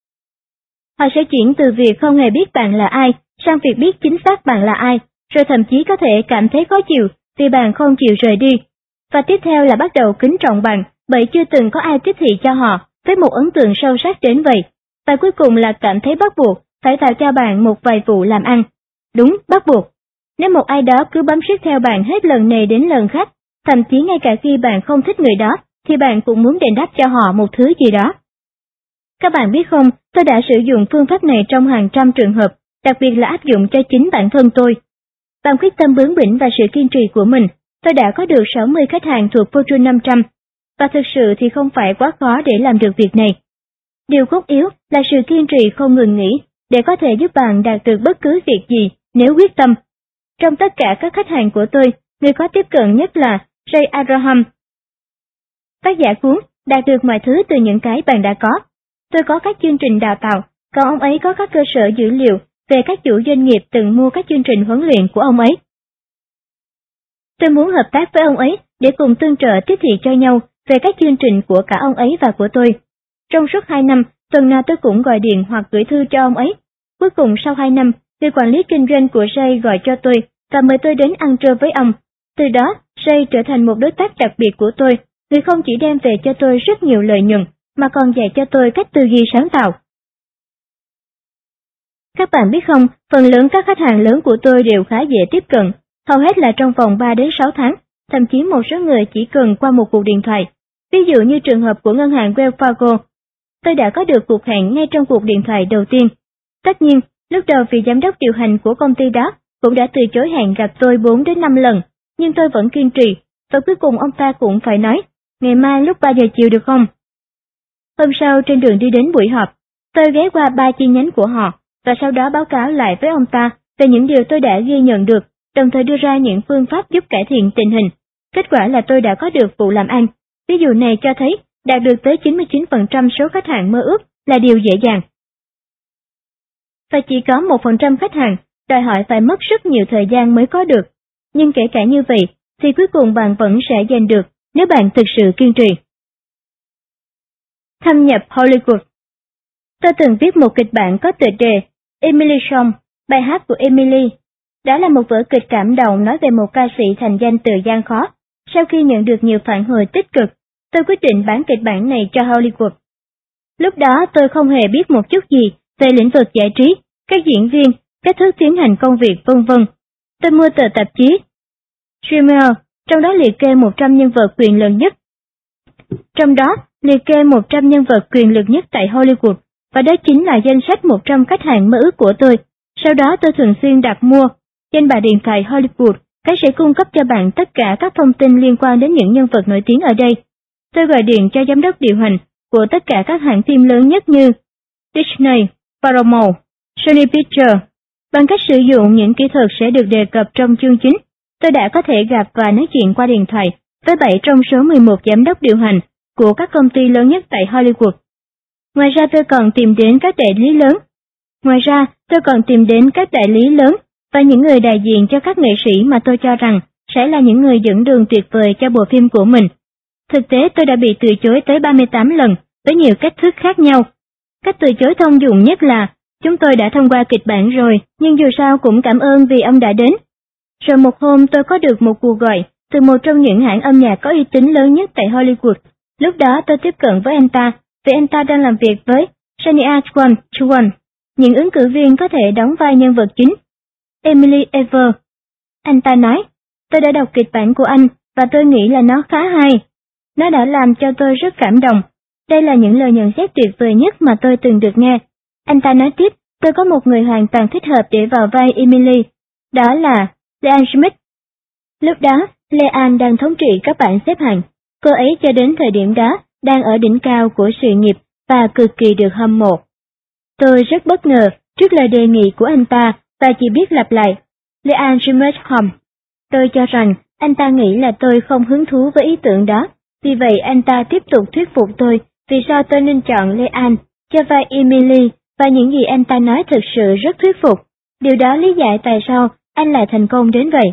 Họ sẽ chuyển từ việc không hề biết bạn là ai sang việc biết chính xác bạn là ai, rồi thậm chí có thể cảm thấy khó chịu vì bạn không chịu rời đi. và tiếp theo là bắt đầu kính trọng bạn bởi chưa từng có ai tiếp thị cho họ với một ấn tượng sâu sắc đến vậy. Và cuối cùng là cảm thấy bắt buộc phải tạo cho bạn một vài vụ làm ăn. Đúng, bắt buộc. Nếu một ai đó cứ bám riết theo bạn hết lần này đến lần khác, thậm chí ngay cả khi bạn không thích người đó, thì bạn cũng muốn đền đáp cho họ một thứ gì đó. Các bạn biết không, tôi đã sử dụng phương pháp này trong hàng trăm trường hợp, đặc biệt là áp dụng cho chính bản thân tôi. Bằng quyết tâm bướng bỉnh và sự kiên trì của mình, tôi đã có được sáu mươi khách hàng thuộc Fortune năm trăm, và thực sự thì không phải quá khó để làm được việc này. Điều cốt yếu là sự kiên trì không ngừng nghỉ để có thể giúp bạn đạt được bất cứ việc gì nếu quyết tâm. Trong tất cả các khách hàng của tôi, người có tiếp cận nhất là Ray Abraham, tác giả cuốn Đạt được mọi thứ từ những cái bạn đã có. Tôi có các chương trình đào tạo, còn ông ấy có các cơ sở dữ liệu về các chủ doanh nghiệp từng mua các chương trình huấn luyện của ông ấy. Tôi muốn hợp tác với ông ấy để cùng tương trợ tiếp thị cho nhau về các chương trình của cả ông ấy và của tôi. Trong suốt hai năm, tuần nào tôi cũng gọi điện hoặc gửi thư cho ông ấy. Cuối cùng sau hai năm, người quản lý kinh doanh của Ray gọi cho tôi và mời tôi đến ăn trưa với ông. Từ đó, Ray trở thành một đối tác đặc biệt của tôi, người không chỉ đem về cho tôi rất nhiều lợi nhuận, mà còn dạy cho tôi cách tư duy sáng tạo. Các bạn biết không, phần lớn các khách hàng lớn của tôi đều khá dễ tiếp cận, hầu hết là trong vòng ba đến sáu tháng, thậm chí một số người chỉ cần qua một cuộc điện thoại. Ví dụ như trường hợp của ngân hàng Wells Fargo, tôi đã có được cuộc hẹn ngay trong cuộc điện thoại đầu tiên. Tất nhiên, lúc đầu vị giám đốc điều hành của công ty đó cũng đã từ chối hẹn gặp tôi bốn đến năm lần, nhưng tôi vẫn kiên trì, và cuối cùng ông ta cũng phải nói, ngày mai lúc ba giờ chiều được không? Hôm sau trên đường đi đến buổi họp, tôi ghé qua ba chi nhánh của họ, và sau đó báo cáo lại với ông ta về những điều tôi đã ghi nhận được, đồng thời đưa ra những phương pháp giúp cải thiện tình hình. Kết quả là tôi đã có được vụ làm ăn. Ví dụ này cho thấy đạt được tới chín mươi chín phần trăm số khách hàng mơ ước là điều dễ dàng. Và chỉ có một phần trăm khách hàng đòi hỏi phải mất rất nhiều thời gian mới có được. Nhưng kể cả như vậy, thì cuối cùng bạn vẫn sẽ giành được nếu bạn thực sự kiên trì. Thâm nhập Hollywood. Tôi từng viết một kịch bản có tựa đề Emily Song, bài hát của Emily. Đó là một vở kịch cảm động nói về một ca sĩ thành danh từ gian khó. Sau khi nhận được nhiều phản hồi tích cực, tôi quyết định bán kịch bản này cho Hollywood. Lúc đó tôi không hề biết một chút gì về lĩnh vực giải trí, các diễn viên, cách thức tiến hành công việc vân vân. Tôi mua tờ tạp chí Streamer, trong đó liệt kê một trăm nhân vật quyền lực nhất. Trong đó liệt kê một trăm nhân vật quyền lực nhất tại Hollywood, và đó chính là danh sách một trăm khách hàng mơ ước của tôi. Sau đó tôi thường xuyên đặt mua danh bạ điện thoại Hollywood, cái sẽ cung cấp cho bạn tất cả các thông tin liên quan đến những nhân vật nổi tiếng ở đây. Tôi gọi điện cho giám đốc điều hành của tất cả các hãng phim lớn nhất như Disney, Paramount, Sony Pictures. Bằng cách sử dụng những kỹ thuật sẽ được đề cập trong chương chính, tôi đã có thể gặp và nói chuyện qua điện thoại với bảy trong số mười một giám đốc điều hành của các công ty lớn nhất tại Hollywood. Ngoài ra tôi còn tìm đến các đại lý lớn. Ngoài ra, tôi còn tìm đến các đại lý lớn và những người đại diện cho các nghệ sĩ mà tôi cho rằng sẽ là những người dẫn đường tuyệt vời cho bộ phim của mình. Thực tế tôi đã bị từ chối tới ba mươi tám lần với nhiều cách thức khác nhau. Cách từ chối thông dụng nhất là, chúng tôi đã thông qua kịch bản rồi, nhưng dù sao cũng cảm ơn vì ông đã đến. Rồi một hôm tôi có được một cuộc gọi từ một trong những hãng âm nhạc có uy tín lớn nhất tại Hollywood. Lúc đó tôi tiếp cận với anh ta, vì anh ta đang làm việc với Shania Twain, những ứng cử viên có thể đóng vai nhân vật chính. Emily Ever. Anh ta nói, tôi đã đọc kịch bản của anh và tôi nghĩ là nó khá hay. Nó đã làm cho tôi rất cảm động. Đây là những lời nhận xét tuyệt vời nhất mà tôi từng được nghe. Anh ta nói tiếp, tôi có một người hoàn toàn thích hợp để vào vai Emily. Đó là Leanne Smith. Lúc đó, Leanne đang thống trị các bảng xếp hạng. Cô ấy cho đến thời điểm đó đang ở đỉnh cao của sự nghiệp và cực kỳ được hâm mộ. Tôi rất bất ngờ trước lời đề nghị của anh ta và chỉ biết lặp lại, Leanne Smith Home. Tôi cho rằng anh ta nghĩ là tôi không hứng thú với ý tưởng đó, vì vậy anh ta tiếp tục thuyết phục tôi vì sao tôi nên chọn Leanne cho vai Emily, và những gì anh ta nói thực sự rất thuyết phục. Điều đó lý giải tại sao anh lại thành công đến vậy.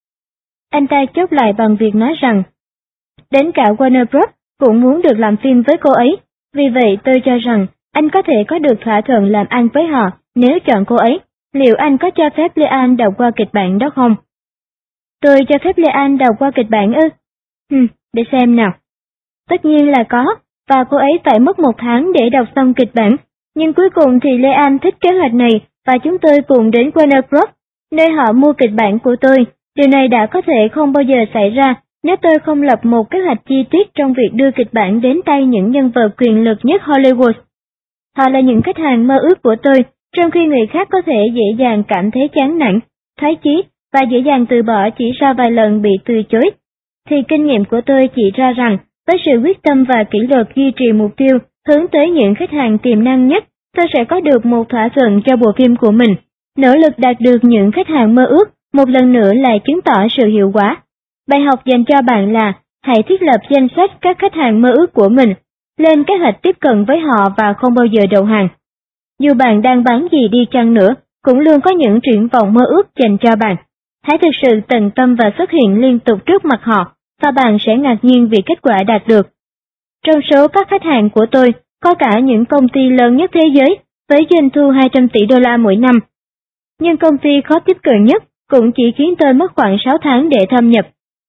Anh ta chốt lại bằng việc nói rằng, đến cả Warner Bros. Cũng muốn được làm phim với cô ấy, vì vậy tôi cho rằng anh có thể có được thỏa thuận làm ăn với họ nếu chọn cô ấy. Liệu anh có cho phép Leanne đọc qua kịch bản đó không? Tôi cho phép Leanne đọc qua kịch bản ư? Ừm, để xem nào. Tất nhiên là có, và cô ấy phải mất một tháng để đọc xong kịch bản. Nhưng cuối cùng thì Lê An thích kế hoạch này và chúng tôi cùng đến Warner Bros, nơi họ mua kịch bản của tôi. Điều này đã có thể không bao giờ xảy ra nếu tôi không lập một kế hoạch chi tiết trong việc đưa kịch bản đến tay những nhân vật quyền lực nhất Hollywood. Họ là những khách hàng mơ ước của tôi, trong khi người khác có thể dễ dàng cảm thấy chán nản, thoái chí và dễ dàng từ bỏ chỉ sau vài lần bị từ chối. Thì kinh nghiệm của tôi chỉ ra rằng, với sự quyết tâm và kỷ luật duy trì mục tiêu, hướng tới những khách hàng tiềm năng nhất, tôi sẽ có được một thỏa thuận cho bộ phim của mình. Nỗ lực đạt được những khách hàng mơ ước, một lần nữa lại chứng tỏ sự hiệu quả. Bài học dành cho bạn là, hãy thiết lập danh sách các khách hàng mơ ước của mình, lên kế hoạch tiếp cận với họ và không bao giờ đầu hàng. Dù bạn đang bán gì đi chăng nữa, cũng luôn có những triển vọng mơ ước dành cho bạn. Hãy thực sự tận tâm và xuất hiện liên tục trước mặt họ, và bạn sẽ ngạc nhiên vì kết quả đạt được. Trong số các khách hàng của tôi, có cả những công ty lớn nhất thế giới, với doanh thu hai trăm tỷ đô la mỗi năm. Nhưng công ty khó tiếp cận nhất cũng chỉ khiến tôi mất khoảng sáu tháng để thâm nhập.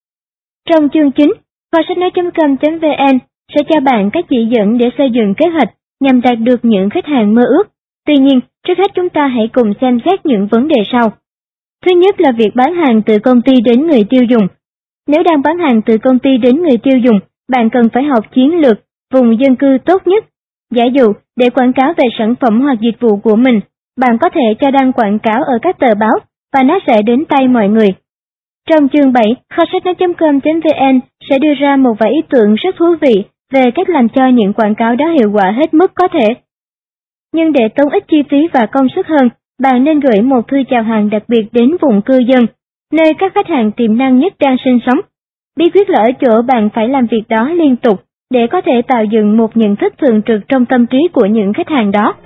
Trong chương chính, kho sách nói chấm com chấm vn sẽ cho bạn các chỉ dẫn để xây dựng kế hoạch nhằm đạt được những khách hàng mơ ước. Tuy nhiên, trước hết chúng ta hãy cùng xem xét những vấn đề sau. Thứ nhất là việc bán hàng từ công ty đến người tiêu dùng. Nếu đang bán hàng từ công ty đến người tiêu dùng, bạn cần phải học chiến lược vùng dân cư tốt nhất. Giả dụ, để quảng cáo về sản phẩm hoặc dịch vụ của mình, bạn có thể cho đăng quảng cáo ở các tờ báo và nó sẽ đến tay mọi người. Trong chương bảy, kho sách nói chấm com chấm vn sẽ đưa ra một vài ý tưởng rất thú vị về cách làm cho những quảng cáo đó hiệu quả hết mức có thể. Nhưng để tốn ít chi phí và công sức hơn, bạn nên gửi một thư chào hàng đặc biệt đến vùng cư dân, nơi các khách hàng tiềm năng nhất đang sinh sống. Bí quyết là ở chỗ bạn phải làm việc đó liên tục để có thể tạo dựng một nhận thức thường trực trong tâm trí của những khách hàng đó.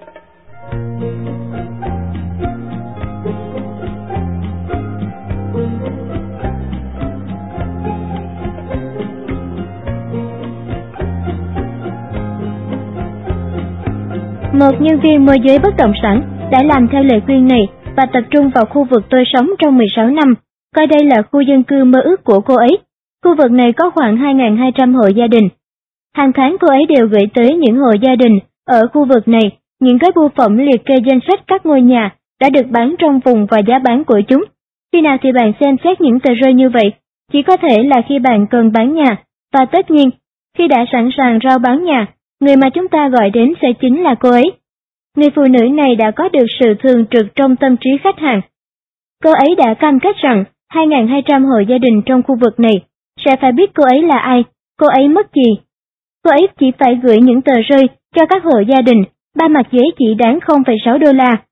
Một nhân viên môi giới bất động sản đã làm theo lời khuyên này và tập trung vào khu vực tôi sống trong mười sáu năm, coi đây là khu dân cư mơ ước của cô ấy. Khu vực này có khoảng hai nghìn hai trăm hộ gia đình. Hàng tháng cô ấy đều gửi tới những hộ gia đình ở khu vực này những cái bưu phẩm liệt kê danh sách các ngôi nhà đã được bán trong vùng và giá bán của chúng. Khi nào thì bạn xem xét những tờ rơi như vậy? Chỉ có thể là khi bạn cần bán nhà, và tất nhiên, khi đã sẵn sàng rao bán nhà, người mà chúng ta gọi đến sẽ chính là cô ấy. Người phụ nữ này đã có được sự thường trực trong tâm trí khách hàng. Cô ấy đã cam kết rằng hai nghìn hai trăm hộ gia đình trong khu vực này sẽ phải biết cô ấy là ai, cô ấy mất gì. Cô ấy chỉ phải gửi những tờ rơi cho các hộ gia đình, ba mặt giấy chỉ đáng không phẩy sáu đô la.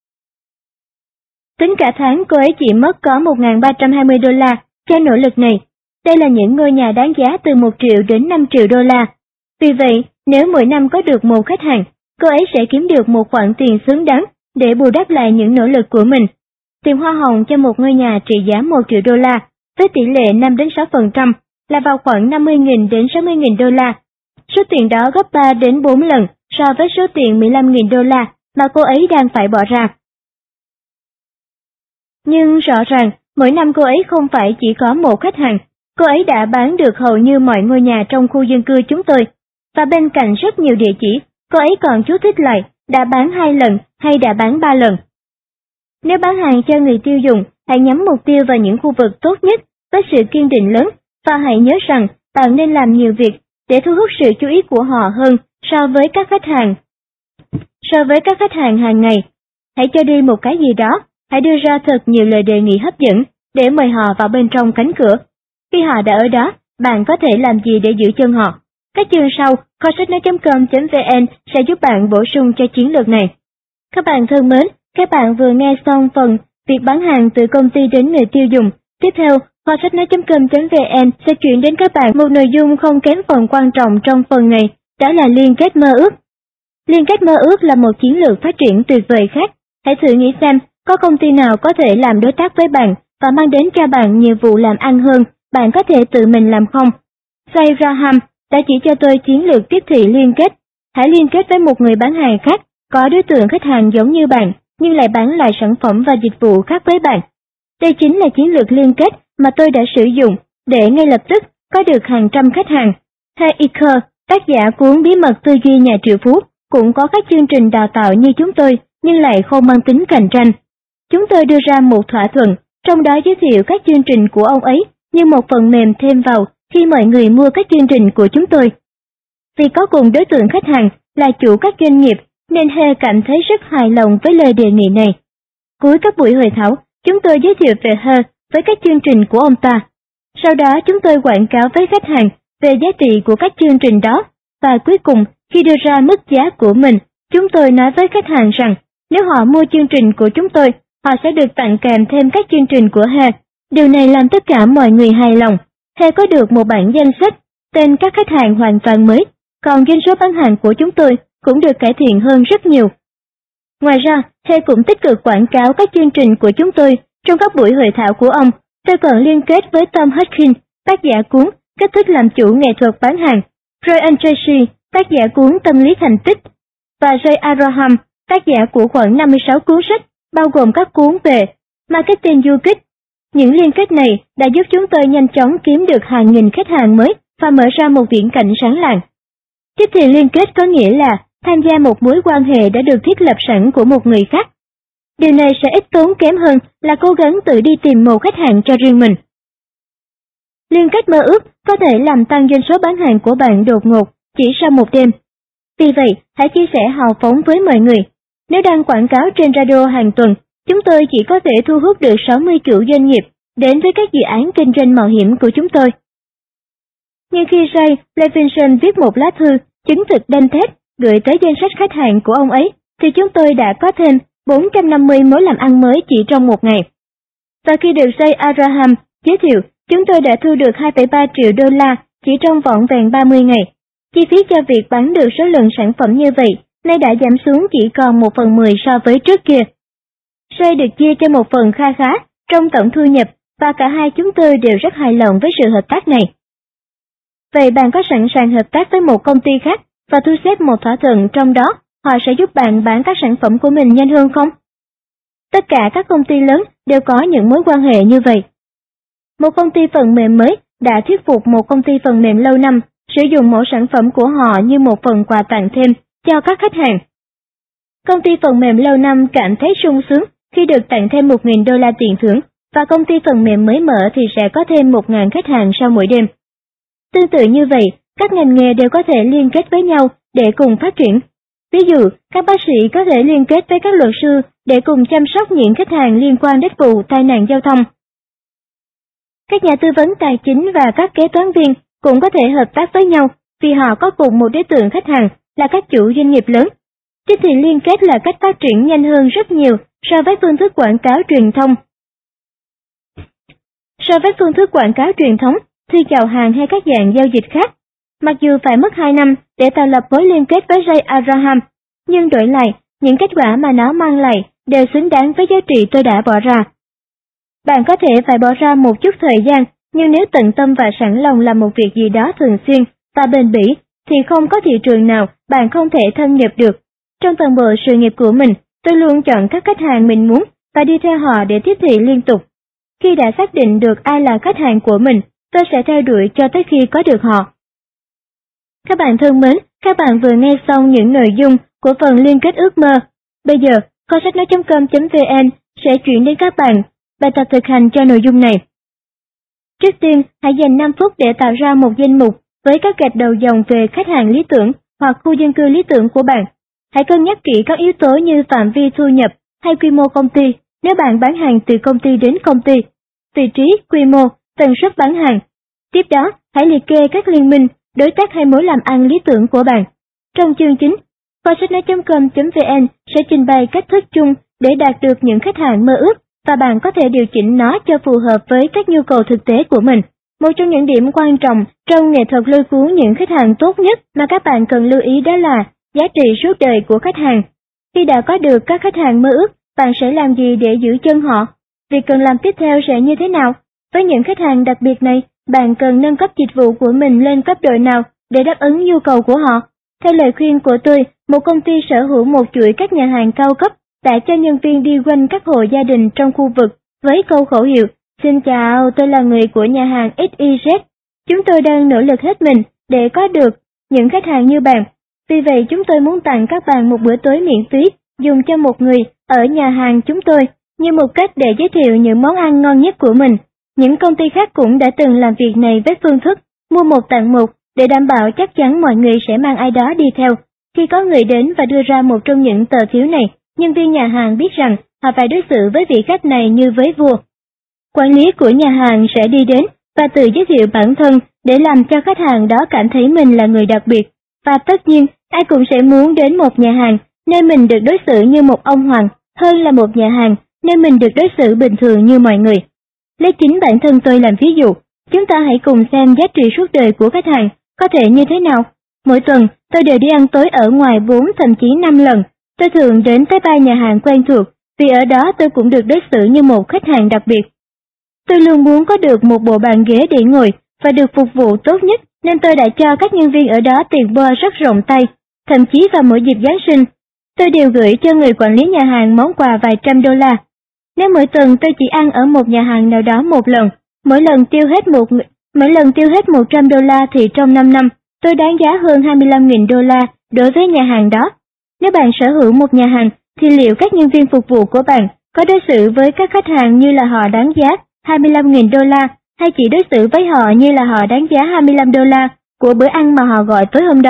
Tính cả tháng cô ấy chỉ mất có một nghìn ba trăm hai mươi đô la cho nỗ lực này. Đây là những ngôi nhà đáng giá từ một triệu đến năm triệu đô la. Vì vậy, nếu mỗi năm có được một khách hàng, cô ấy sẽ kiếm được một khoản tiền xứng đáng để bù đắp lại những nỗ lực của mình. Tiền hoa hồng cho một ngôi nhà trị giá một triệu đô la, với tỷ lệ năm đến sáu phần trăm, là vào khoảng năm mươi nghìn đến sáu mươi nghìn đô la. Số tiền đó gấp ba đến bốn lần so với số tiền mười lăm nghìn đô la mà cô ấy đang phải bỏ ra. Nhưng rõ ràng, mỗi năm cô ấy không phải chỉ có một khách hàng, cô ấy đã bán được hầu như mọi ngôi nhà trong khu dân cư chúng tôi. Và bên cạnh rất nhiều địa chỉ, cô ấy còn chú thích lại đã bán hai lần hay đã bán ba lần. Nếu bán hàng cho người tiêu dùng, hãy nhắm mục tiêu vào những khu vực tốt nhất với sự kiên định lớn, và hãy nhớ rằng bạn nên làm nhiều việc để thu hút sự chú ý của họ hơn so với các khách hàng. So với các khách hàng hàng ngày, hãy cho đi một cái gì đó, hãy đưa ra thật nhiều lời đề nghị hấp dẫn để mời họ vào bên trong cánh cửa. Khi họ đã ở đó, bạn có thể làm gì để giữ chân họ? Các chương sau, kho sách nói chấm com chấm vn sẽ giúp bạn bổ sung cho chiến lược này. Các bạn thân mến, các bạn vừa nghe xong phần việc bán hàng từ công ty đến người tiêu dùng. Tiếp theo, kho sách nói chấm com chấm vn sẽ chuyển đến các bạn một nội dung không kém phần quan trọng trong phần này, đó là liên kết mơ ước. Liên kết mơ ước là một chiến lược phát triển tuyệt vời khác. Hãy thử nghĩ xem, có công ty nào có thể làm đối tác với bạn và mang đến cho bạn nhiều vụ làm ăn hơn bạn có thể tự mình làm không? Say Raham đã chỉ cho tôi chiến lược tiếp thị liên kết. Hãy liên kết với một người bán hàng khác, có đối tượng khách hàng giống như bạn, nhưng lại bán lại sản phẩm và dịch vụ khác với bạn. Đây chính là chiến lược liên kết mà tôi đã sử dụng, để ngay lập tức có được hàng trăm khách hàng. Hay Iker, tác giả cuốn Bí mật tư duy nhà triệu phú, cũng có các chương trình đào tạo như chúng tôi nhưng lại không mang tính cạnh tranh. Chúng tôi đưa ra một thỏa thuận, trong đó giới thiệu các chương trình của ông ấy như một phần mềm thêm vào khi mọi người mua các chương trình của chúng tôi. Vì có cùng đối tượng khách hàng là chủ các doanh nghiệp nên He cảm thấy rất hài lòng với lời đề nghị này. Cuối các buổi hội thảo, chúng tôi giới thiệu về He với các chương trình của ông ta. Sau đó chúng tôi quảng cáo với khách hàng về giá trị của các chương trình đó, và cuối cùng khi đưa ra mức giá của mình, chúng tôi nói với khách hàng rằng nếu họ mua chương trình của chúng tôi, họ sẽ được tặng kèm thêm các chương trình của He. Điều này làm tất cả mọi người hài lòng. He có được một bản danh sách tên các khách hàng hoàn toàn mới, còn doanh số bán hàng của chúng tôi cũng được cải thiện hơn rất nhiều. Ngoài ra, He cũng tích cực quảng cáo các chương trình của chúng tôi trong các buổi hội thảo của ông. Tôi còn liên kết với Tom Hutchins, tác giả cuốn Cách thức làm chủ nghệ thuật bán hàng, Brian Tracy, tác giả cuốn Tâm lý thành tích, và Jay Abraham, tác giả của khoảng năm mươi sáu cuốn sách, bao gồm các cuốn về marketing du kích. Những liên kết này đã giúp chúng tôi nhanh chóng kiếm được hàng nghìn khách hàng mới và mở ra một viễn cảnh sáng lạng. Tiếp thì liên kết có nghĩa là tham gia một mối quan hệ đã được thiết lập sẵn của một người khác. Điều này sẽ ít tốn kém hơn là cố gắng tự đi tìm một khách hàng cho riêng mình. Liên kết mơ ước có thể làm tăng doanh số bán hàng của bạn đột ngột chỉ sau một đêm. Vì vậy, hãy chia sẻ hào phóng với mọi người. Nếu đăng quảng cáo trên radio hàng tuần, chúng tôi chỉ có thể thu hút được sáu mươi cựu doanh nghiệp đến với các dự án kinh doanh mạo hiểm của chúng tôi. Nhưng khi Ray Levinson viết một lá thư chứng thực đanh thép gửi tới danh sách khách hàng của ông ấy, thì chúng tôi đã có thêm bốn trăm năm mươi mối làm ăn mới chỉ trong một ngày. Và khi được Jay Abraham giới thiệu, chúng tôi đã thu được hai phẩy ba triệu đô la chỉ trong vỏn vẹn ba mươi ngày. Chi phí cho việc bán được số lượng sản phẩm như vậy nay đã giảm xuống chỉ còn một phần mười so với trước kia. Jay được chia cho một phần kha khá trong tổng thu nhập và cả hai chúng tôi đều rất hài lòng với sự hợp tác này. Vậy bạn có sẵn sàng hợp tác với một công ty khác và thu xếp một thỏa thuận trong đó họ sẽ giúp bạn bán các sản phẩm của mình nhanh hơn không? Tất cả các công ty lớn đều có những mối quan hệ như vậy. Một công ty phần mềm mới đã thuyết phục một công ty phần mềm lâu năm sử dụng mẫu sản phẩm của họ như một phần quà tặng thêm cho các khách hàng. Công ty phần mềm lâu năm cảm thấy sung sướng khi được tặng thêm một nghìn đô la tiền thưởng, và công ty phần mềm mới mở thì sẽ có thêm một nghìn khách hàng sau mỗi đêm. Tương tự như vậy, các ngành nghề đều có thể liên kết với nhau để cùng phát triển. Ví dụ, các bác sĩ có thể liên kết với các luật sư để cùng chăm sóc những khách hàng liên quan đến vụ tai nạn giao thông. Các nhà tư vấn tài chính và các kế toán viên cũng có thể hợp tác với nhau vì họ có cùng một đối tượng khách hàng là các chủ doanh nghiệp lớn. Tiếp thì liên kết là cách phát triển nhanh hơn rất nhiều so với phương thức quảng cáo truyền thông. So với phương thức quảng cáo truyền thống, thư chào hàng hay các dạng giao dịch khác. Mặc dù phải mất hai năm để tạo lập mối liên kết với Jay Abraham, nhưng đổi lại, những kết quả mà nó mang lại đều xứng đáng với giá trị tôi đã bỏ ra. Bạn có thể phải bỏ ra một chút thời gian, nhưng nếu tận tâm và sẵn lòng làm một việc gì đó thường xuyên và bền bỉ, thì không có thị trường nào bạn không thể thâm nhập được. Trong toàn bộ sự nghiệp của mình, tôi luôn chọn các khách hàng mình muốn và đi theo họ để tiếp thị liên tục. Khi đã xác định được ai là khách hàng của mình, tôi sẽ theo đuổi cho tới khi có được họ. Các bạn thân mến, các bạn vừa nghe xong những nội dung của phần liên kết ước mơ. Bây giờ, kho sách nói com chấm vn sẽ chuyển đến các bạn bài tập thực hành cho nội dung này. Trước tiên, hãy dành năm phút để tạo ra một danh mục với các gạch đầu dòng về khách hàng lý tưởng hoặc khu dân cư lý tưởng của bạn. Hãy cân nhắc kỹ các yếu tố như phạm vi thu nhập hay quy mô công ty nếu bạn bán hàng từ công ty đến công ty, vị trí, quy mô, tần suất bán hàng. Tiếp đó, hãy liệt kê các liên minh, đối tác hay mối làm ăn lý tưởng của bạn. Trong chương chính, kho sách nói com chấm vn sẽ trình bày cách thức chung để đạt được những khách hàng mơ ước, và bạn có thể điều chỉnh nó cho phù hợp với các nhu cầu thực tế của mình. Một trong những điểm quan trọng trong nghệ thuật lôi cuốn những khách hàng tốt nhất mà các bạn cần lưu ý đó là giá trị suốt đời của khách hàng. Khi đã có được các khách hàng mơ ước, bạn sẽ làm gì để giữ chân họ? Việc cần làm tiếp theo sẽ như thế nào? Với những khách hàng đặc biệt này, bạn cần nâng cấp dịch vụ của mình lên cấp độ nào để đáp ứng nhu cầu của họ? Theo lời khuyên của tôi, một công ty sở hữu một chuỗi các nhà hàng cao cấp đã cho nhân viên đi quanh các hộ gia đình trong khu vực với câu khẩu hiệu: "Xin chào, tôi là người của nhà hàng ích y dét. Chúng tôi đang nỗ lực hết mình để có được những khách hàng như bạn. Vì vậy chúng tôi muốn tặng các bạn một bữa tối miễn phí dùng cho một người ở nhà hàng chúng tôi như một cách để giới thiệu những món ăn ngon nhất của mình. Những công ty khác cũng đã từng làm việc này với phương thức mua một tặng một để đảm bảo chắc chắn mọi người sẽ mang ai đó đi theo. Khi có người đến và đưa ra một trong những tờ phiếu này, nhân viên nhà hàng biết rằng họ phải đối xử với vị khách này như với vua. Quản lý của nhà hàng sẽ đi đến và tự giới thiệu bản thân để làm cho khách hàng đó cảm thấy mình là người đặc biệt. Và tất nhiên, ai cũng sẽ muốn đến một nhà hàng nơi mình được đối xử như một ông hoàng hơn là một nhà hàng nơi mình được đối xử bình thường như mọi người. Lấy chính bản thân tôi làm ví dụ, chúng ta hãy cùng xem giá trị suốt đời của khách hàng có thể như thế nào. Mỗi tuần, tôi đều đi ăn tối ở ngoài bốn thậm chí năm lần. Tôi thường đến tới ba nhà hàng quen thuộc, vì ở đó tôi cũng được đối xử như một khách hàng đặc biệt. Tôi luôn muốn có được một bộ bàn ghế để ngồi và được phục vụ tốt nhất, nên tôi đã cho các nhân viên ở đó tiền bo rất rộng tay. Thậm chí vào mỗi dịp Giáng sinh, tôi đều gửi cho người quản lý nhà hàng món quà vài trăm đô la. Nếu mỗi tuần tôi chỉ ăn ở một nhà hàng nào đó một lần, mỗi lần tiêu hết một mỗi lần tiêu hết một trăm đô la thì trong năm năm, tôi đáng giá hơn hai mươi lăm nghìn đô la đối với nhà hàng đó. Nếu bạn sở hữu một nhà hàng, thì liệu các nhân viên phục vụ của bạn có đối xử với các khách hàng như là họ đáng giá hai mươi lăm nghìn đô la, hay chỉ đối xử với họ như là họ đáng giá hai mươi lăm đô la của bữa ăn mà họ gọi tối hôm đó?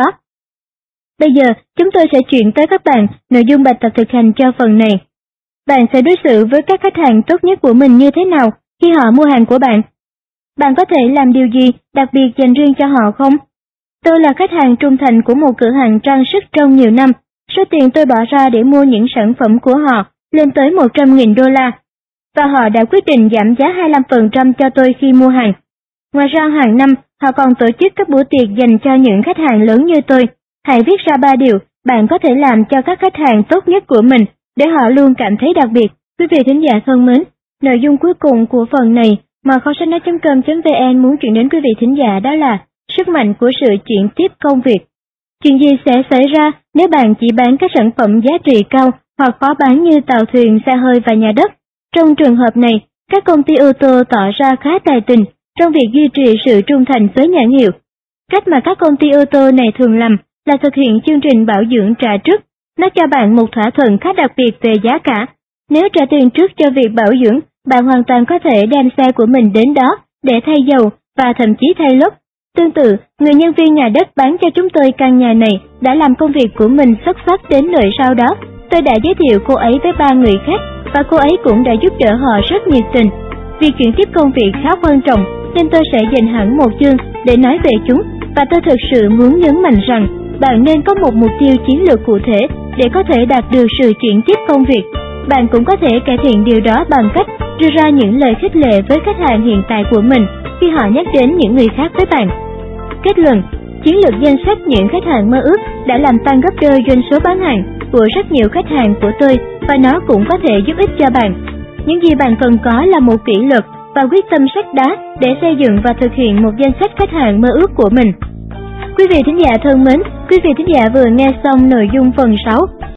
Bây giờ, chúng tôi sẽ chuyển tới các bạn nội dung bài tập thực hành cho phần này. Bạn sẽ đối xử với các khách hàng tốt nhất của mình như thế nào khi họ mua hàng của bạn? Bạn có thể làm điều gì đặc biệt dành riêng cho họ không? Tôi là khách hàng trung thành của một cửa hàng trang sức trong nhiều năm. Số tiền tôi bỏ ra để mua những sản phẩm của họ lên tới một trăm nghìn đô la. Và họ đã quyết định giảm giá hai mươi lăm phần trăm cho tôi khi mua hàng. Ngoài ra hàng năm, họ còn tổ chức các bữa tiệc dành cho những khách hàng lớn như tôi. Hãy viết ra ba điều bạn có thể làm cho các khách hàng tốt nhất của mình để họ luôn cảm thấy đặc biệt. Quý vị thính giả thân mến, nội dung cuối cùng của phần này mà kho sách nói chấm com chấm vn muốn chuyển đến quý vị thính giả đó là sức mạnh của sự chuyển tiếp công việc. Chuyện gì sẽ xảy ra nếu bạn chỉ bán các sản phẩm giá trị cao hoặc khó bán như tàu thuyền, xe hơi và nhà đất? Trong trường hợp này, các công ty ô tô tỏ ra khá tài tình trong việc duy trì sự trung thành với nhãn hiệu. Cách mà các công ty ô tô này thường làm là thực hiện chương trình bảo dưỡng trả trước. Nó cho bạn một thỏa thuận khá đặc biệt về giá cả. Nếu trả tiền trước cho việc bảo dưỡng, bạn hoàn toàn có thể đem xe của mình đến đó để thay dầu và thậm chí thay lốp. Tương tự, người nhân viên nhà đất bán cho chúng tôi căn nhà này đã làm công việc của mình xuất sắc đến nỗi sau đó tôi đã giới thiệu cô ấy với ba người khác và cô ấy cũng đã giúp đỡ họ rất nhiệt tình. Việc chuyển tiếp công việc khá quan trọng nên tôi sẽ dành hẳn một chương để nói về chúng, và tôi thực sự muốn nhấn mạnh rằng bạn nên có một mục tiêu chiến lược cụ thể để có thể đạt được sự chuyển tiếp công việc. Bạn cũng có thể cải thiện điều đó bằng cách đưa ra những lời khích lệ với khách hàng hiện tại của mình khi họ nhắc đến những người khác với bạn. Kết luận, chiến lược danh sách những khách hàng mơ ước đã làm tăng gấp đôi doanh số bán hàng của rất nhiều khách hàng của tôi, và nó cũng có thể giúp ích cho bạn. Những gì bạn cần có là một kỷ luật và quyết tâm sắt đá để xây dựng và thực hiện một danh sách khách hàng mơ ước của mình. Quý vị thính giả thân mến, quý vị thính giả vừa nghe xong nội dung phần sáu